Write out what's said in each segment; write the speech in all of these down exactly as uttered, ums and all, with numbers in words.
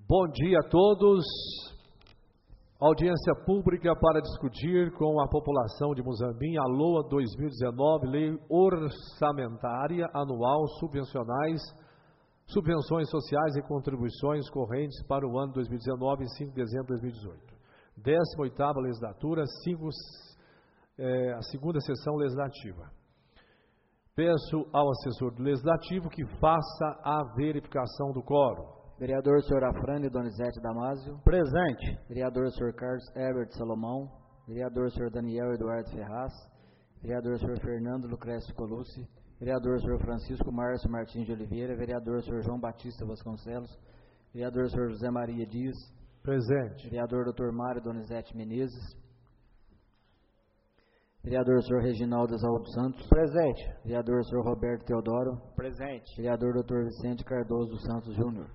Bom dia a todos. Audiência pública para discutir com a população de Muzambinho a LOA dois mil e dezenove, Lei Orçamentária Anual Subvencionais, Subvenções Sociais e Contribuições Correntes para o ano dois mil e dezenove, em cinco de dezembro de dois mil e dezoito. décima oitava Legislatura, cinco, é, a segunda sessão legislativa. Peço ao assessor do Legislativo que faça a verificação do quórum. Vereador senhor Afrânio Donizete Damásio. Presente. Vereador senhor Carlos Herbert Salomão. Vereador senhor Daniel Eduardo Ferraz. Vereador senhor Fernando Lucrécio Colucci. Vereador senhor Francisco Márcio Martins de Oliveira. Vereador senhor João Batista Vasconcelos. Vereador senhor José Maria Dias. Presente. Vereador doutor Mário Donizete Menezes. Vereador senhor Reginaldo Exaldo Santos. Presente. Vereador senhor Roberto Teodoro. Presente. Vereador doutor Vicente Cardoso dos Santos Júnior.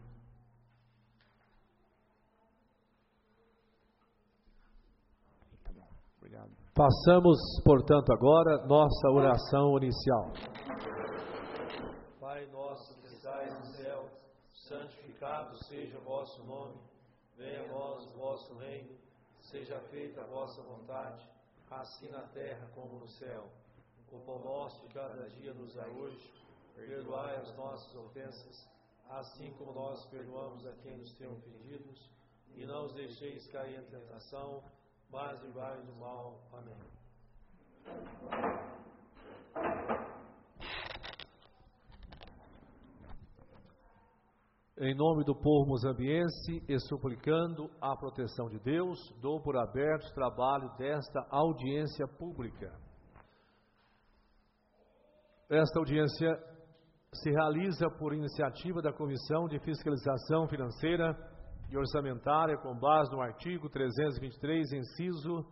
Passamos, portanto, agora nossa oração inicial. Pai nosso que estais no céu, santificado seja o vosso nome, venha a nós o vosso reino, seja feita a vossa vontade, assim na terra como no céu. O pão nosso de cada dia nos dá hoje, perdoai as nossas ofensas, assim como nós perdoamos a quem nos tem ofendido, e não os deixeis cair em tentação, mas livrai-nos do mal. Amém. Em nome do povo mozambiense e suplicando a proteção de Deus, dou por aberto o trabalho desta audiência pública. Esta audiência se realiza por iniciativa da Comissão de Fiscalização Financeira e Orçamentária, com base no artigo trezentos e vinte e três, inciso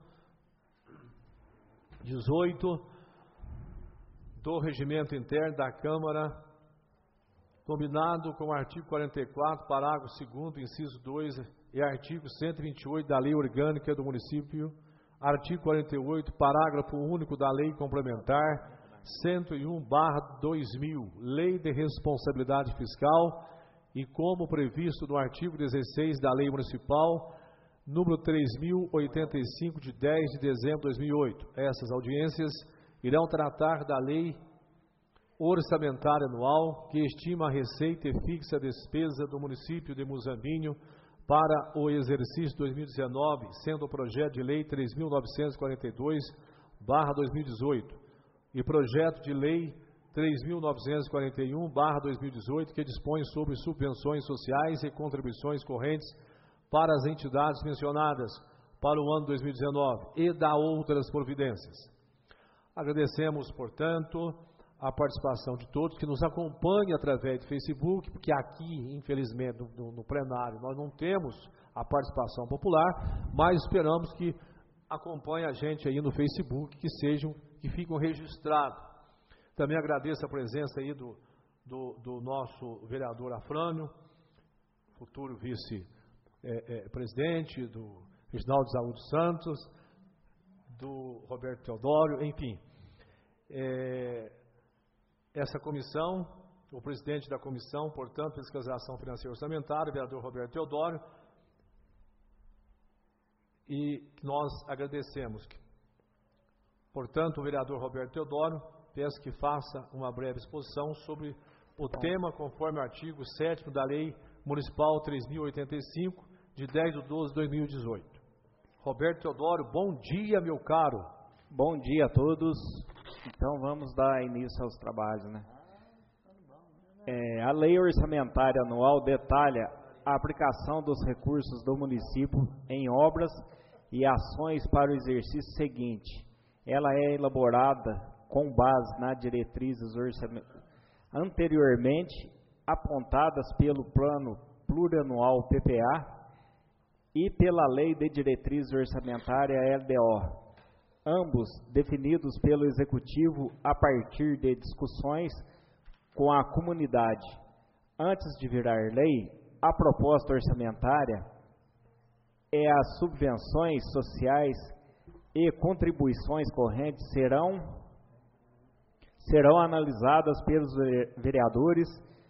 dezoito do Regimento Interno da Câmara, combinado com o artigo quarenta e quatro, parágrafo segundo, inciso dois, e artigo cento e vinte e oito da Lei Orgânica do Município, artigo quarenta e oito, parágrafo único da Lei Complementar cento e um barra dois mil, Lei de Responsabilidade Fiscal, e como previsto no artigo dezesseis da Lei Municipal, número três mil e oitenta e cinco, de dez de dezembro de dois mil e oito. Essas audiências irão tratar da Lei Orçamentária Anual, que estima a receita e fixa a despesa do município de Muzambinho para o exercício dois mil e dezenove, sendo o projeto de Lei três mil novecentos e quarenta e dois barra dois mil e dezoito e projeto de Lei três mil novecentos e quarenta e um barra dois mil e dezoito, que dispõe sobre subvenções sociais e contribuições correntes para as entidades mencionadas para o ano dois mil e dezenove e da outras providências. Agradecemos, portanto, a participação de todos que nos acompanham através do Facebook, porque aqui, infelizmente, no, no plenário, nós não temos a participação popular, mas esperamos que acompanhem a gente aí no Facebook, que sejam, que fiquem registrados. Também agradeço a presença aí do, do, do nosso vereador Afrânio, futuro vice-presidente, é, é, do Reginaldo Exaldo Santos, do Roberto Teodoro, enfim. É, essa comissão, o presidente da comissão, portanto, Fiscalização Financeira e Orçamentária, o vereador Roberto Teodoro, e nós agradecemos. Portanto, o vereador Roberto Teodoro, peço que faça uma breve exposição sobre o tema, conforme o artigo sétimo da Lei Municipal três mil e oitenta e cinco, de dez de doze de dois mil e dezoito. Roberto Teodoro, bom dia, meu caro. Bom dia a todos. Então, vamos dar início aos trabalhos, né? É, a Lei Orçamentária Anual detalha a aplicação dos recursos do município em obras e ações para o exercício seguinte. Ela é elaborada com base nas diretrizes orçamentárias anteriormente apontadas pelo Plano Plurianual P P A e pela Lei de Diretrizes Orçamentárias L D O, ambos definidos pelo Executivo a partir de discussões com a comunidade. Antes de virar lei, a proposta orçamentária é as subvenções sociais e contribuições correntes serão serão analisadas pelos vereadores, que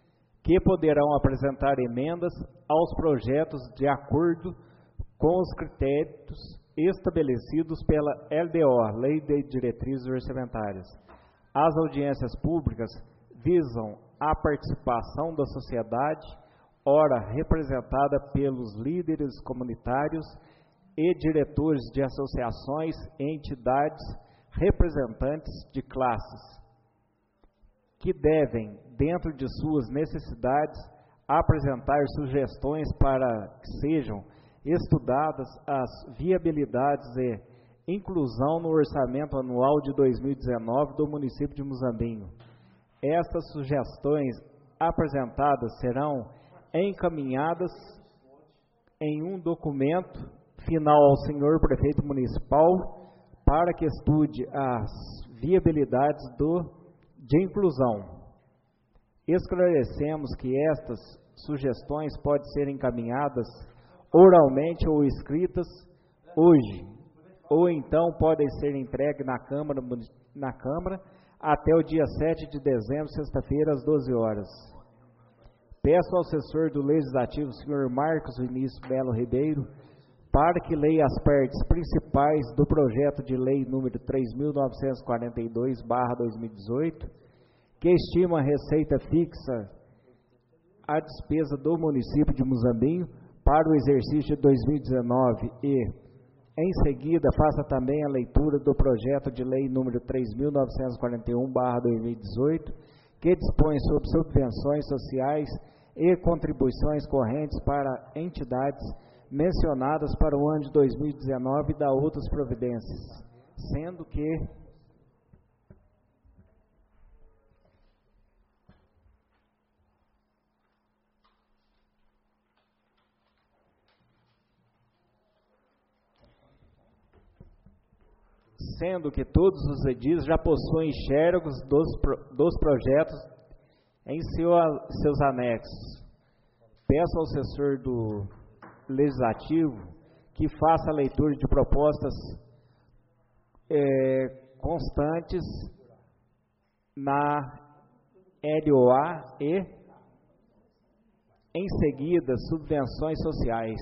que poderão apresentar emendas aos projetos de acordo com os critérios estabelecidos pela L D O, Lei de Diretrizes Orçamentárias. As audiências públicas visam a participação da sociedade, ora representada pelos líderes comunitários e diretores de associações e entidades representantes de classes, que devem, dentro de suas necessidades, apresentar sugestões para que sejam estudadas as viabilidades e inclusão no orçamento anual de dois mil e dezenove do município de Muzambinho. Estas sugestões apresentadas serão encaminhadas em um documento final ao senhor prefeito municipal para que estude as viabilidades do, de inclusão. Esclarecemos que estas sugestões podem ser encaminhadas oralmente ou escritas hoje, ou então podem ser entregues na Câmara, na Câmara até o dia sete de dezembro, sexta-feira, às doze horas. Peço ao assessor do Legislativo, senhor Marcos Vinícius Melo Ribeiro, para que leia as partes principais do projeto de lei número três mil novecentos e quarenta e dois barra dois mil e dezoito, que estima a receita fixa a despesa do município de Muzambinho para o exercício de dois mil e dezenove e, em seguida, faça também a leitura do projeto de lei número três mil novecentos e quarenta e um barra dois mil e dezoito, que dispõe sobre subvenções sociais e contribuições correntes para entidades mencionadas para o ano de dois mil e dezenove e da outras providências, sendo que sendo que todos os edis já possuem xerox dos, dos projetos em seu, seus anexos. Peço ao assessor do Legislativo que faça a leitura de propostas é, constantes na L O A e, em seguida, subvenções sociais.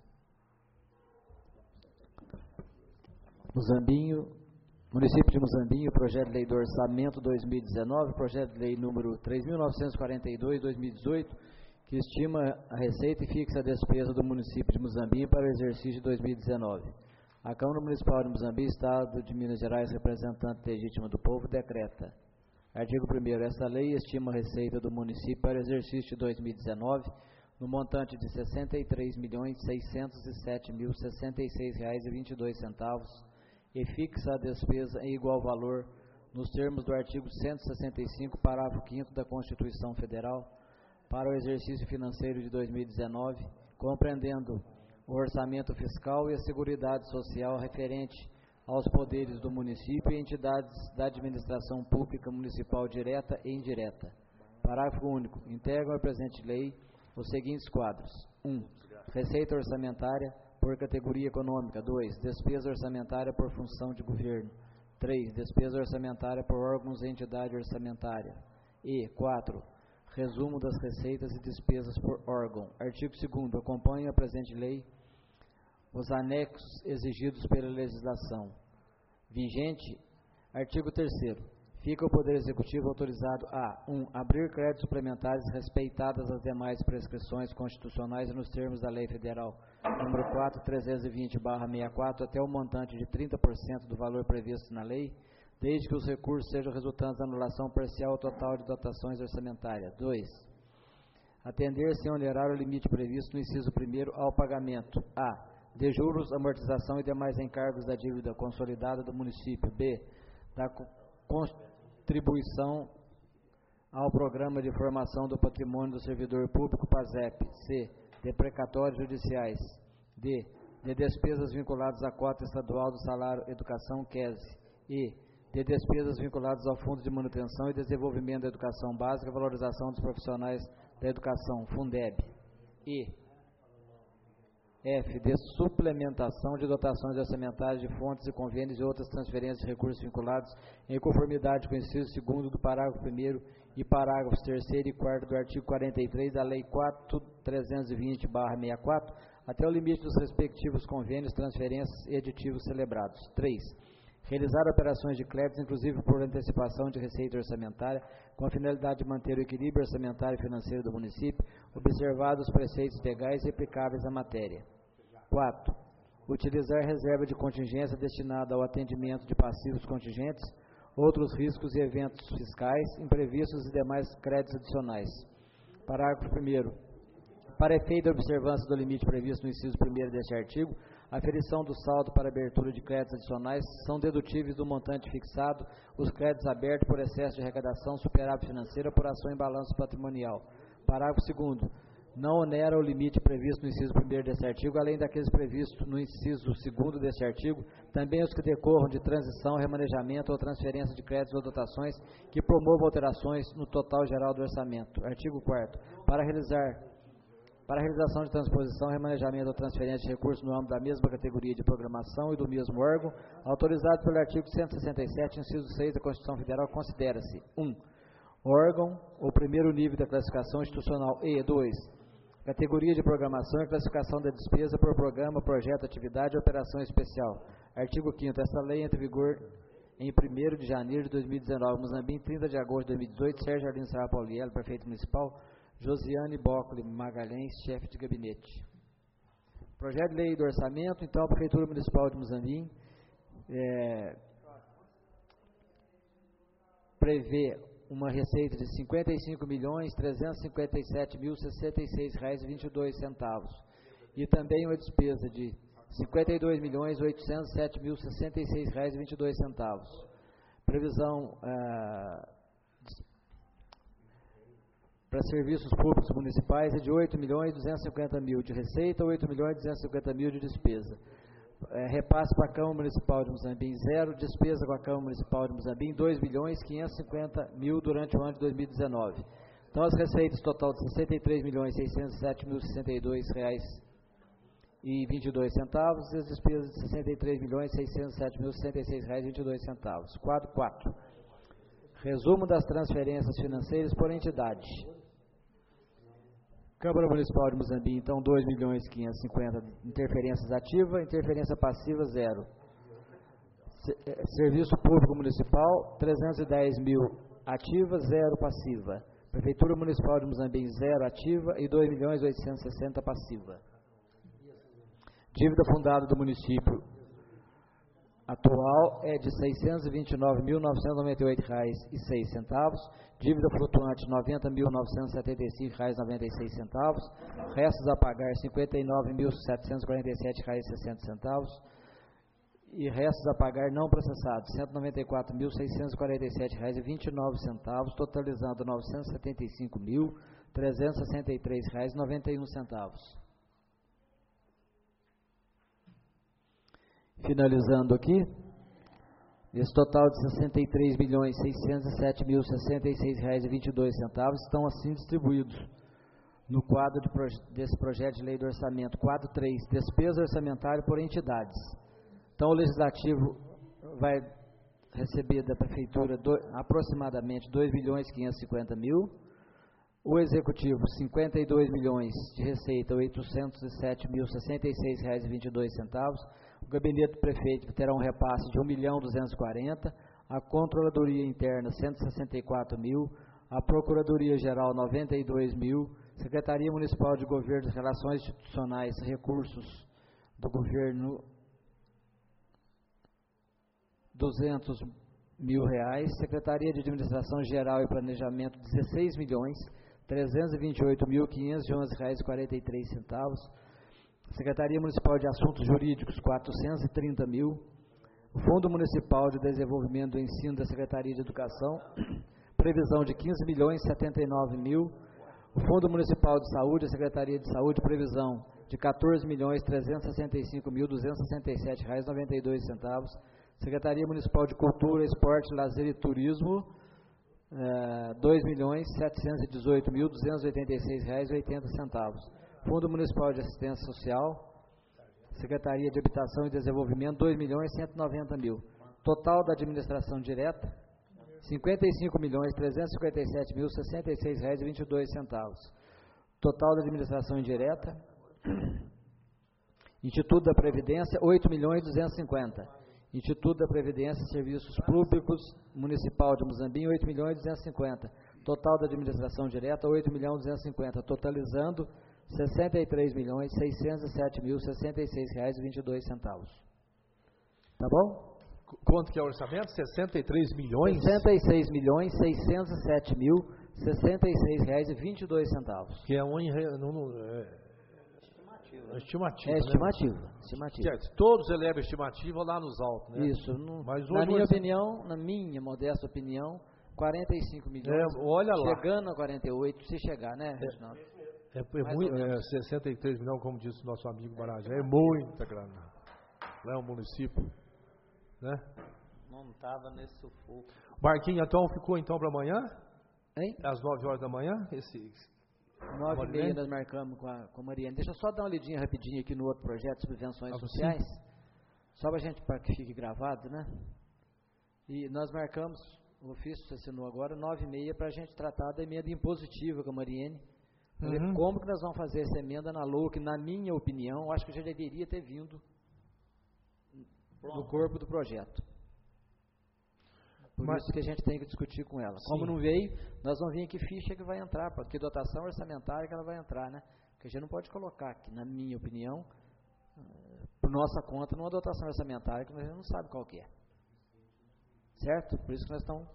Muzambinho, município de Muzambinho, projeto de lei do orçamento dois mil e dezenove, projeto de lei número três mil novecentos e quarenta e dois, dois mil e dezoito, que estima a receita e fixa a despesa do município de Muzambinho para o exercício de dois mil e dezenove. A Câmara Municipal de Muzambinho, Estado de Minas Gerais, representante legítima do povo, decreta. Artigo primeiro. Esta lei estima a receita do município para o exercício de dois mil e dezenove no montante de sessenta e três milhões, seiscentos e sete mil, sessenta e seis reais e vinte e dois centavos e fixa a despesa em igual valor nos termos do artigo cento e sessenta e cinco, parágrafo quinto da Constituição Federal, para o exercício financeiro de dois mil e dezenove, compreendendo o orçamento fiscal e a seguridade social referente aos poderes do município e entidades da administração pública municipal direta e indireta. Parágrafo único. Integram a presente lei os seguintes quadros: um. Receita orçamentária por categoria econômica. dois. Despesa orçamentária por função de governo. três. Despesa orçamentária por órgãos e entidade orçamentária. E quatro. Resumo das receitas e despesas por órgão. Artigo segundo. Acompanhe a presente lei os anexos exigidos pela legislação vigente. Artigo terceiro. Fica o Poder Executivo autorizado a um. Abrir créditos suplementares respeitadas as demais prescrições constitucionais e nos termos da Lei Federal número quatro mil trezentos e vinte barra sessenta e quatro até o montante de trinta por cento do valor previsto na lei, desde que os recursos sejam resultantes da anulação parcial ou total de dotações orçamentárias. dois. Atender sem onerar o limite previsto no inciso primeiro ao pagamento a. de juros, amortização e demais encargos da dívida consolidada do município. B. Da contribuição ao Programa de Formação do Patrimônio do Servidor Público, PASEP. C. De precatórios judiciais. D. De despesas vinculadas à cota estadual do salário educação, Q E S. E. De despesas vinculadas ao Fundo de Manutenção e Desenvolvimento da Educação Básica e Valorização dos Profissionais da Educação, Fundeb. E. F. De suplementação de dotações orçamentárias de fontes e convênios e outras transferências de recursos vinculados em conformidade com o inciso segundo do parágrafo primeiro e parágrafos terceiro e quarto do artigo quarenta e três da Lei quatro mil trezentos e vinte barra sessenta e quatro, até o limite dos respectivos convênios, transferências e aditivos celebrados. três. Realizar operações de crédito, inclusive por antecipação de receita orçamentária, com a finalidade de manter o equilíbrio orçamentário e financeiro do município, observados os preceitos legais e aplicáveis à matéria. quatro. Utilizar reserva de contingência destinada ao atendimento de passivos contingentes, outros riscos e eventos fiscais, imprevistos e demais créditos adicionais. Parágrafo primeiro. Para efeito da observância do limite previsto no inciso primeiro deste artigo, a aferição do saldo para abertura de créditos adicionais são dedutíveis do montante fixado os créditos abertos por excesso de arrecadação, superávit financeira por ação em balanço patrimonial. Parágrafo segundo. Não onera o limite previsto no inciso primeiro deste artigo, além daqueles previstos no inciso segundo deste artigo, também os que decorram de transição, remanejamento ou transferência de créditos ou dotações que promovam alterações no total geral do orçamento. Artigo quarto. Para realizar Para a realização de transposição, remanejamento ou transferência de recursos no âmbito da mesma categoria de programação e do mesmo órgão, autorizado pelo artigo cento e sessenta e sete, inciso seis da Constituição Federal, considera-se um. Órgão ou primeiro nível da classificação institucional e dois. Categoria de programação e classificação da despesa por programa, projeto, atividade e operação especial. Artigo quinto. Esta lei entra em vigor em primeiro de janeiro de dois mil e dezenove. Muzambinho, trinta de agosto de dois mil e dezoito. Sérgio Arlindo Sarra Pauliello, prefeito municipal. Josiane Bócoli Magalhães, chefe de gabinete. Projeto de lei do orçamento. Então, a Prefeitura Municipal de Muzambinho é, prevê uma receita de cinquenta e cinco milhões trezentos e cinquenta e sete mil sessenta e seis reais e vinte e dois centavos e também uma despesa de cinquenta e dois milhões oitocentos e sete mil sessenta e seis reais e vinte e dois centavos. Previsão ah, para serviços públicos municipais é de oito milhões duzentos e cinquenta mil de receita, oito milhões duzentos e cinquenta mil de despesa. É, repasse para a Câmara Municipal de Muzambinho, zero. Despesa com a Câmara Municipal de Muzambinho, dois milhões quinhentos e cinquenta mil durante o ano de dois mil e dezenove. Então, as receitas total de sessenta e três milhões seiscentos e sete mil sessenta e dois reais e vinte e dois centavos e as despesas de sessenta e três milhões seiscentos e sete mil sessenta e seis reais e vinte e dois centavos. Quadro quatro. Resumo das transferências financeiras por entidade. Câmara Municipal de Muzambinho, então, dois milhões quinhentos e cinquenta interferências ativas, interferência passiva, zero. Serviço Público Municipal, trezentos e dez mil ativa, zero passiva. Prefeitura Municipal de Muzambinho, zero ativa e dois milhões oitocentos e sessenta passiva. Dívida fundada do município atual é de seiscentos e vinte e nove mil novecentos e noventa e oito reais e seis centavos, dívida flutuante noventa mil novecentos e setenta e cinco reais e noventa e seis centavos, restos a pagar cinquenta e nove mil setecentos e quarenta e sete reais e sessenta centavos e restos a pagar não processados cento e noventa e quatro mil seiscentos e quarenta e sete reais e vinte e nove centavos, totalizando novecentos e setenta e cinco mil trezentos e sessenta e três reais e noventa e um centavos. Finalizando aqui, esse total de sessenta e três milhões seiscentos e sete mil sessenta e seis reais e vinte e dois centavos estão assim distribuídos no quadro de proje desse projeto de lei do orçamento. Quadro três, despesa orçamentária por entidades. Então, o Legislativo vai receber da Prefeitura do, aproximadamente dois milhões quinhentos e cinquenta mil, o Executivo cinquenta e dois milhões de receita, oitocentos e sete mil sessenta e seis reais e vinte e dois centavos, o Gabinete do Prefeito terá um repasse de um milhão duzentos e quarenta, a Controladoria Interna cento e sessenta e quatro mil, a Procuradoria Geral noventa e dois mil, Secretaria Municipal de Governo e Relações Institucionais, Recursos do Governo duzentos mil reais, Secretaria de Administração Geral e Planejamento dezesseis milhões trezentos e vinte e oito mil quinhentos e onze reais e quarenta e três centavos, Secretaria Municipal de Assuntos Jurídicos quatrocentos e trinta mil, o Fundo Municipal de Desenvolvimento do Ensino da Secretaria de Educação, previsão de quinze milhões setenta e nove mil, o Fundo Municipal de Saúde, a Secretaria de Saúde, previsão de quatorze milhões trezentos e sessenta e cinco mil duzentos e sessenta e sete reais e noventa e dois centavos, Secretaria Municipal de Cultura, Esporte, Lazer e Turismo, eh, dois milhões setecentos e dezoito mil duzentos e oitenta e seis reais e oitenta centavos. Fundo Municipal de Assistência Social, Secretaria de Habitação e Desenvolvimento, dois milhões cento e noventa mil. Total da administração direta, cinquenta e cinco milhões trezentos e cinquenta e sete mil sessenta e seis reais e vinte e dois centavos. Total da administração indireta, Instituto da Previdência, oito milhões duzentos e cinquenta. Instituto da Previdência e Serviços Públicos Municipal de Muzambinho, oito milhões duzentos e cinquenta. Total da administração direta, oito milhões duzentos e cinquenta, totalizando sessenta e três milhões seiscentos e sete mil sessenta e seis reais e vinte e dois centavos. Tá bom? Quanto que é o orçamento? sessenta e três milhões? sessenta e seis milhões seiscentos e sete mil sessenta e seis reais e vinte e dois centavos. Que é um enre... não, não, é... estimativa. Estimativa, é estimativa. Né? estimativa. Certo. Todos elevam a estimativa lá nos altos, né? Isso. Não, Mas na minha você... opinião, na minha modesta opinião, quarenta e cinco milhões. É, olha lá. Chegando a quarenta e oito, se chegar, né, Reginaldo? É, é, é, muito, é sessenta e três milhões, como disse o nosso amigo Barajé, é muita grana. Lá é um município, né? Não estava nesse sufoco. Marquinhos, então, ficou então para amanhã? Hein? Às nove horas da manhã? Esse... Nove e meia nós marcamos com a, com a Mariane. Deixa eu só dar uma lidinha rapidinho aqui no outro projeto, Subvenções ah, Sociais. Sim. Só para a gente, para que fique gravado, né? E nós marcamos, o ofício se assinou agora, nove e meia, para a gente tratar da emenda impositiva com a Mariane. Uhum. Como que nós vamos fazer essa emenda na L O A, que na minha opinião, acho que já deveria ter vindo no corpo do projeto. Por Mas, isso que a gente tem que discutir com ela. Sim. Como não veio, nós vamos vir que ficha que vai entrar, porque dotação orçamentária que ela vai entrar, né? Porque a gente não pode colocar aqui, na minha opinião, por nossa conta, numa dotação orçamentária que a gente não sabe qual que é. Certo? Por isso que nós estamos,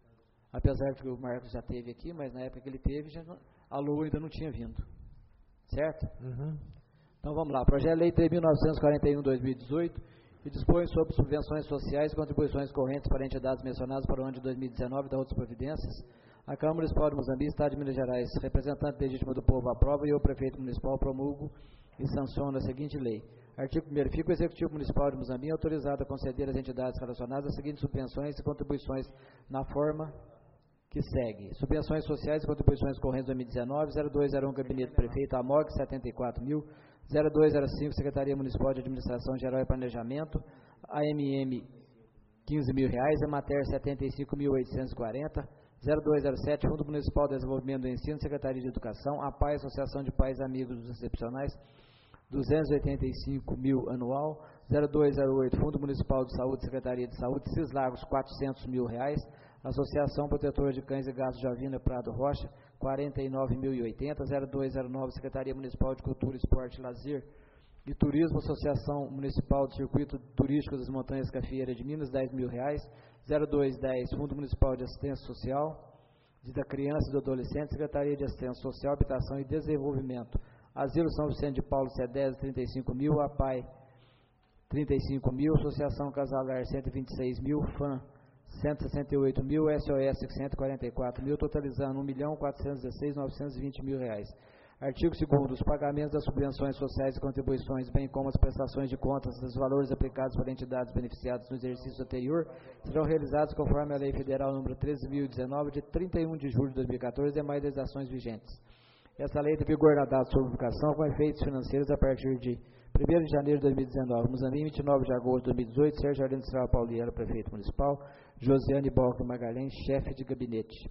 apesar de que o Marcos já teve aqui, mas na época que ele teve, a L O A ainda não tinha vindo. Certo? Uhum. Então vamos lá. Projeto de Lei três mil novecentos e quarenta e um, dois mil e dezoito, e dispõe sobre subvenções sociais e contribuições correntes para entidades mencionadas para o ano de dois mil e dezenove e da outras providências. A Câmara Municipal de Muzambique, Estado de Minas Gerais, representante legítimo do povo, aprova, e o prefeito municipal promulga e sanciona a seguinte lei. Artigo primeiro. Fica o Executivo Municipal de Muzambique autorizado a conceder às entidades relacionadas as seguintes subvenções e contribuições na forma que segue. Subvenções sociais e contribuições correntes dois mil e dezenove, zero dois zero um Gabinete do Prefeito, A M O G, setenta e quatro mil, zero dois zero cinco Secretaria Municipal de Administração Geral e Planejamento, A M M, quinze mil reais, Emater, setenta e cinco mil oitocentos e quarenta, zero dois zero sete Fundo Municipal de Desenvolvimento do Ensino, Secretaria de Educação, A P A I, Associação de Pais e Amigos dos Excepcionais, duzentos e oitenta e cinco mil anual, zero dois zero oito Fundo Municipal de Saúde, Secretaria de Saúde, Cislagos, quatrocentos mil reais, Associação Protetora de Cães e Gatos Javina Prado Rocha, quarenta e nove mil e oitenta, zero dois zero nove Secretaria Municipal de Cultura, Esporte, Lazer e Turismo, Associação Municipal de Circuito Turístico das Montanhas Cafieira de Minas, dez mil reais, zero dois dez Fundo Municipal de Assistência Social da Criança e do Adolescente, Secretaria de Assistência Social, Habitação e Desenvolvimento, Asilo São Vicente de Paulo, CEDES, trinta e cinco mil, A P A I, trinta e cinco mil, Associação Casalar, cento e vinte e seis mil, F A M, cento e sessenta e oito mil, S O S, cento e quarenta e quatro mil, totalizando um milhão quatrocentos e dezesseis mil novecentos e vinte mil reais. Artigo segundo. Os pagamentos das subvenções sociais e contribuições, bem como as prestações de contas dos valores aplicados por entidades beneficiadas no exercício anterior, serão realizados conforme a Lei Federal número treze mil e dezenove, de trinta e um de julho de dois mil e quatorze, e demais legislações vigentes. Essa lei tem vigor na data de sua publicação, com efeitos financeiros a partir de primeiro de janeiro de dois mil e dezenove. Muzambique, vinte e nove de agosto de dois mil e dezoito. Sérgio Jardim Industrial Pauliela, prefeito municipal. Josiane Balco Magalhães, chefe de gabinete.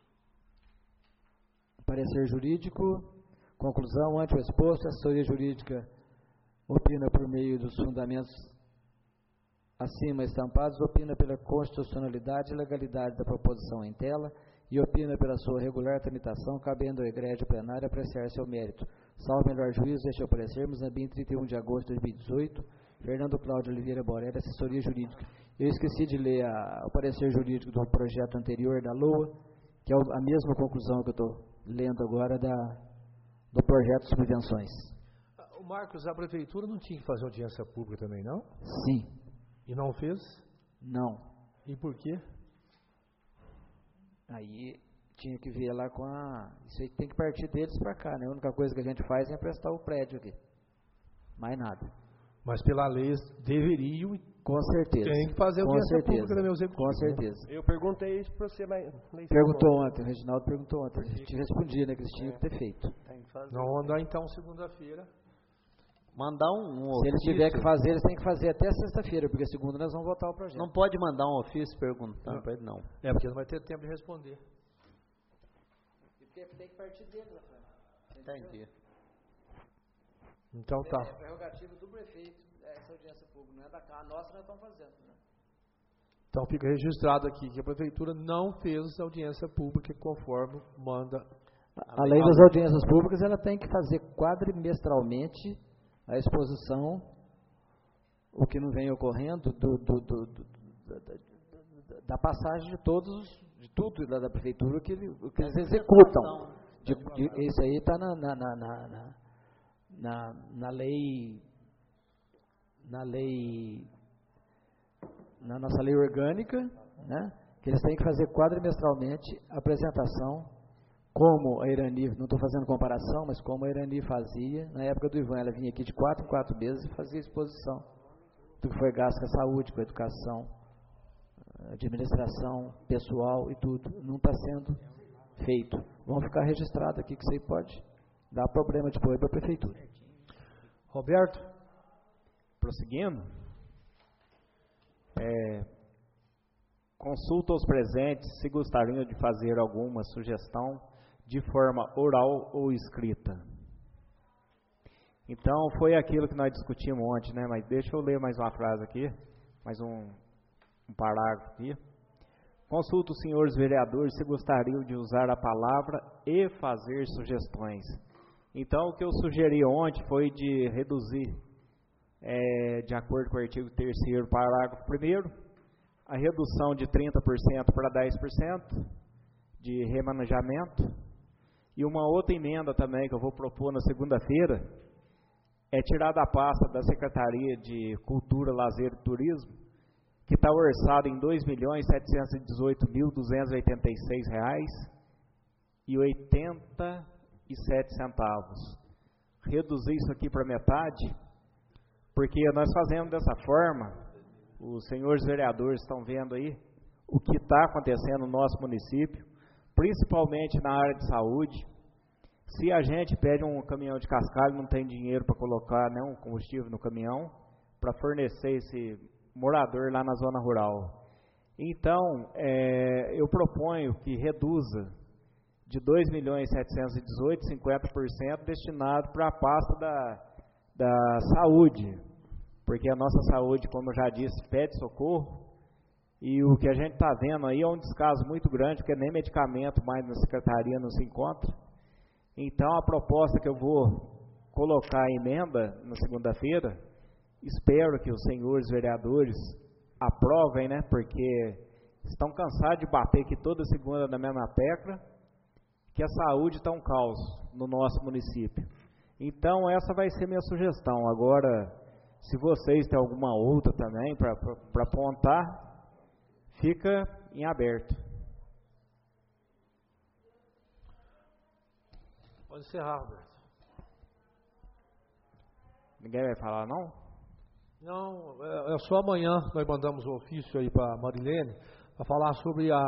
Parecer jurídico. Conclusão. Ante o exposto, a assessoria jurídica opina por meio dos fundamentos acima estampados, opina pela constitucionalidade e legalidade da proposição em tela e opina pela sua regular tramitação, cabendo ao egrégio plenário apreciar seu mérito. Salvo melhor juízo, este é o parecer. Muzambique, trinta e um de agosto de dois mil e dezoito. Fernando Cláudio Oliveira Borelli, assessoria jurídica. Eu esqueci de ler a, o parecer jurídico do projeto anterior da L O A, que é a mesma conclusão que eu estou lendo agora da, do projeto de subvenções. O Marcos, a prefeitura não tinha que fazer audiência pública também, não? Sim. E não fez? Não. E por quê? Aí tinha que ver lá com a... Isso aí tem que partir deles para cá, né? A única coisa que a gente faz é emprestar o prédio aqui. Mais nada. Mas pela lei deveriam... Com certeza. Tem que fazer audiência pública da meu executivo. Com certeza. Eu perguntei isso para você, mas... Perguntou ontem, o Reginaldo perguntou ontem. A gente respondia, né, que eles tinham que ter feito. Não, andar então segunda-feira. mandar um, um Se eles ofício. tiver que fazer, eles têm que fazer até sexta-feira, porque segunda nós vamos votar o projeto. Não pode mandar um ofício perguntando para ele, não. É, porque não vai ter tempo de responder. Porque tem que partir dele, Rafael. Entendi. Então tá. É prerrogativa do prefeito essa audiência pública, não é da Câmara. A nossa nós estamos fazendo, né? Então fica registrado aqui que a prefeitura não fez audiência pública conforme manda. A lei das audiências públicas, ela tem que fazer quadrimestralmente a exposição, o que não vem ocorrendo, do, do, do, do, da, da, da passagem de todos, de tudo da, da prefeitura, que, ele, o que eles executam. De, de, isso aí está na, na, na, na, na, na lei, na lei, na nossa lei orgânica, né, que eles têm que fazer quadrimestralmente a apresentação, como a Irani, não estou fazendo comparação, mas como a Irani fazia, na época do Ivan, ela vinha aqui de quatro em quatro meses e fazia exposição do que foi gasto com a saúde, com a educação, administração, pessoal e tudo. Não está sendo feito. Vamos ficar registrado aqui, que isso aí pode dar problema depois para a prefeitura. Roberto? Prosseguindo. É, consulta aos presentes se gostariam de fazer alguma sugestão de forma oral ou escrita. Então, foi aquilo que nós discutimos ontem, né? Mas deixa eu ler mais uma frase aqui, mais um, um parágrafo aqui. Consulta os senhores vereadores se gostariam de usar a palavra e fazer sugestões. Então, o que eu sugeri ontem foi de reduzir, é, de acordo com o artigo terceiro, parágrafo primeiro, a redução de trinta por cento para dez por cento de remanejamento. E uma outra emenda também que eu vou propor na segunda-feira é tirar da pasta da Secretaria de Cultura, Lazer e Turismo, que está orçado em dois milhões setecentos e dezoito mil duzentos e oitenta e seis reais e oitenta e sete centavos. Reduzir isso aqui para metade, porque nós fazemos dessa forma, os senhores vereadores estão vendo aí o que está acontecendo no nosso município, principalmente na área de saúde. Se a gente pede um caminhão de cascalho, não tem dinheiro para colocar, né, um combustível no caminhão, para fornecer esse morador lá na zona rural. Então, é, eu proponho que reduza de dois milhões setecentos e dezoito, cinquenta por cento destinado para a pasta da, da saúde, porque a nossa saúde, como eu já disse, pede socorro. E o que a gente está vendo aí é um descaso muito grande, porque nem medicamento mais na secretaria não se encontra. Então, a proposta que eu vou colocar em emenda na segunda-feira, espero que os senhores vereadores aprovem, né, porque estão cansados de bater aqui toda segunda na mesma tecla, que a saúde está um caos no nosso município. Então, essa vai ser minha sugestão. Agora, se vocês têm alguma outra também para apontar, fica em aberto. Pode encerrar, Roberto. Ninguém vai falar, não? Não, é, é só amanhã nós mandamos um ofício aí para a Marilene para falar sobre a,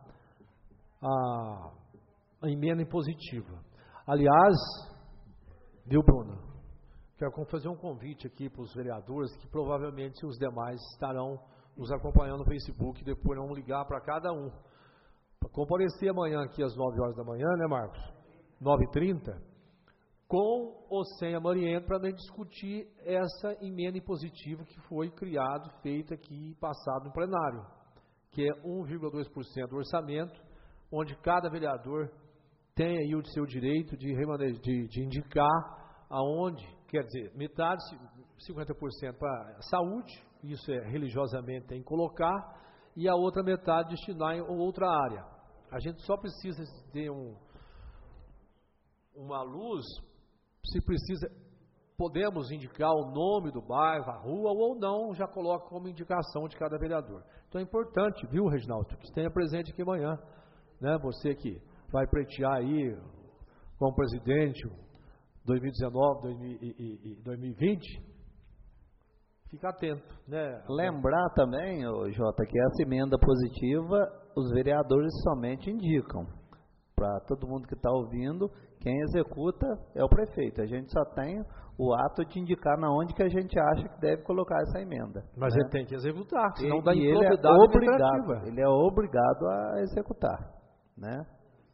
a, a emenda impositiva. Aliás, viu, Bruna? Quero fazer um convite aqui para os vereadores, que provavelmente os demais estarão nos acompanhando no Facebook, e depois vamos ligar para cada um. Para comparecer amanhã aqui às nove horas da manhã, né, Marcos? nove e trinta, com ou sem a Mariene, para nós discutir essa emenda impositiva que foi criado, feita aqui e passado no plenário, que é um vírgula dois por cento do orçamento, onde cada vereador tem aí o seu direito de, de, de indicar aonde, quer dizer, metade, cinquenta por cento para a saúde, isso é religiosamente tem que colocar, e a outra metade destinar em outra área. A gente só precisa ter um, uma luz, se precisa, podemos indicar o nome do bairro, a rua, ou não, já coloca como indicação de cada vereador. Então é importante, viu, Reginaldo, que esteja presente aqui amanhã, né? Você que vai pleitear aí como presidente dois mil e dezenove, dois mil e vinte, fica atento, né? Lembrar também, ô, Jota, que essa emenda positiva os vereadores somente indicam. Para todo mundo que está ouvindo, quem executa é o prefeito. A gente só tem o ato de indicar na onde que a gente acha que deve colocar essa emenda. Mas né? ele tem que executar, senão E, dá e ele é improbidade obrigado, administrativa. ele é obrigado a executar, né?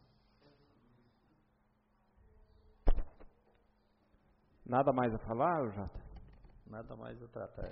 Nada mais a falar, Jota? Nada mais a tratar.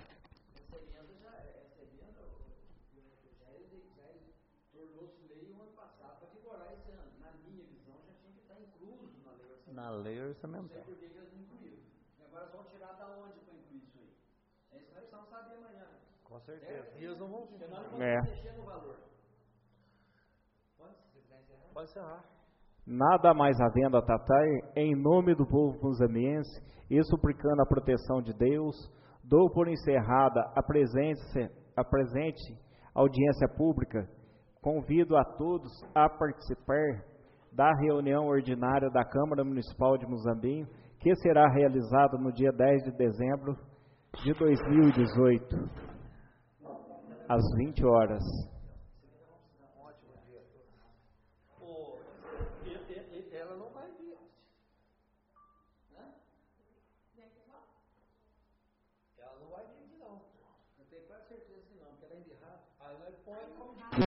Na lei orçamentária. Por que eles não incluíram? E agora eles vão tirar da onde para incluir isso aí? É isso que nós vamos saber amanhã. Com certeza. E eles não vão. Senão não vamos É. mexer no valor. Pode, se você quiser encerrar? Pode encerrar. Nada mais havendo a tratar, em nome do povo muzambiense, e suplicando a proteção de Deus, dou por encerrada a presente, a presente audiência pública. Convido a todos a participar da reunião ordinária da Câmara Municipal de Muzambinho, que será realizada no dia dez de dezembro de dois mil e dezoito, às vinte horas. Ela não vai vir. Ela não vai vir aqui, não. Eu tenho quase certeza que não, porque ela é enterrada. Aí nós põe como